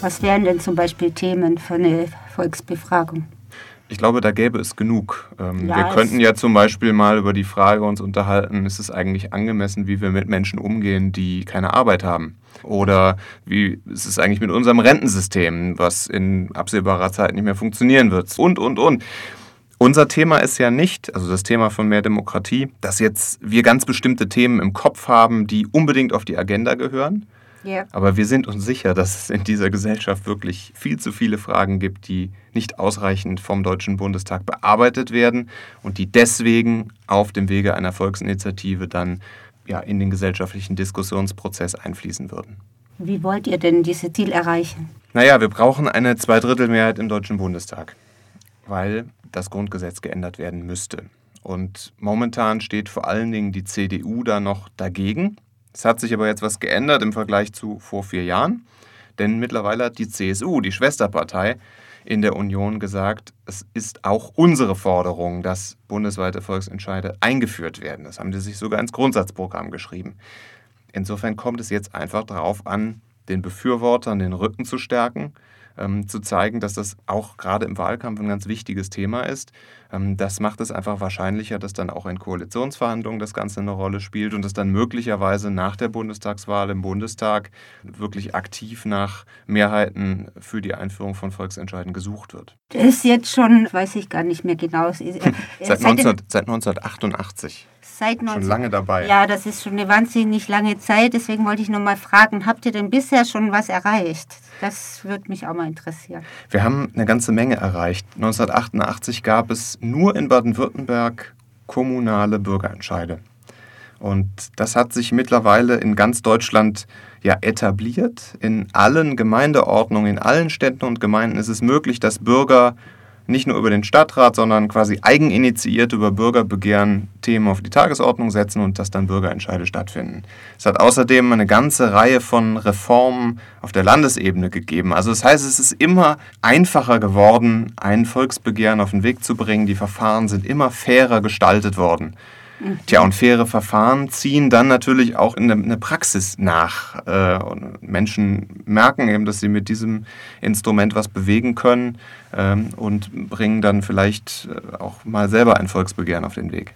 Was wären denn zum Beispiel Themen für eine Volksbefragung? Ich glaube, da gäbe es genug. Wir könnten ja zum Beispiel mal über die Frage uns unterhalten, ist es eigentlich angemessen, wie wir mit Menschen umgehen, die keine Arbeit haben? Oder wie ist es eigentlich mit unserem Rentensystem, was in absehbarer Zeit nicht mehr funktionieren wird? Und. Unser Thema ist ja nicht, also das Thema von mehr Demokratie, dass jetzt wir ganz bestimmte Themen im Kopf haben, die unbedingt auf die Agenda gehören. Ja. Aber wir sind uns sicher, dass es in dieser Gesellschaft wirklich viel zu viele Fragen gibt, die nicht ausreichend vom Deutschen Bundestag bearbeitet werden und die deswegen auf dem Wege einer Volksinitiative dann in den gesellschaftlichen Diskussionsprozess einfließen würden. Wie wollt ihr denn dieses Ziel erreichen? Wir brauchen eine Zweidrittelmehrheit im Deutschen Bundestag, weil das Grundgesetz geändert werden müsste. Und momentan steht vor allen Dingen die CDU da noch dagegen. Es hat sich aber jetzt was geändert im Vergleich zu vor 4 Jahren, denn mittlerweile hat die CSU, die Schwesterpartei in der Union, gesagt, es ist auch unsere Forderung, dass bundesweite Volksentscheide eingeführt werden. Das haben sie sich sogar ins Grundsatzprogramm geschrieben. Insofern kommt es jetzt einfach darauf an, den Befürwortern den Rücken zu stärken, zu zeigen, dass das auch gerade im Wahlkampf ein ganz wichtiges Thema ist. Das macht es einfach wahrscheinlicher, dass dann auch in Koalitionsverhandlungen das Ganze eine Rolle spielt und dass dann möglicherweise nach der Bundestagswahl im Bundestag wirklich aktiv nach Mehrheiten für die Einführung von Volksentscheiden gesucht wird. Das ist jetzt schon, weiß ich gar nicht mehr genau. Seit 1988. Schon lange dabei. Ja, das ist schon eine wahnsinnig lange Zeit. Deswegen wollte ich noch mal fragen, habt ihr denn bisher schon was erreicht? Das würde mich auch mal interessieren. Wir haben eine ganze Menge erreicht. 1988 gab es nur in Baden-Württemberg kommunale Bürgerentscheide. Und das hat sich mittlerweile in ganz Deutschland etabliert. In allen Gemeindeordnungen, in allen Städten und Gemeinden ist es möglich, dass Bürger nicht nur über den Stadtrat, sondern quasi eigeninitiiert über Bürgerbegehren Themen auf die Tagesordnung setzen und dass dann Bürgerentscheide stattfinden. Es hat außerdem eine ganze Reihe von Reformen auf der Landesebene gegeben. Also das heißt, es ist immer einfacher geworden, ein Volksbegehren auf den Weg zu bringen. Die Verfahren sind immer fairer gestaltet worden. Und faire Verfahren ziehen dann natürlich auch in eine Praxis nach. Und Menschen merken eben, dass sie mit diesem Instrument was bewegen können und bringen dann vielleicht auch mal selber ein Volksbegehren auf den Weg.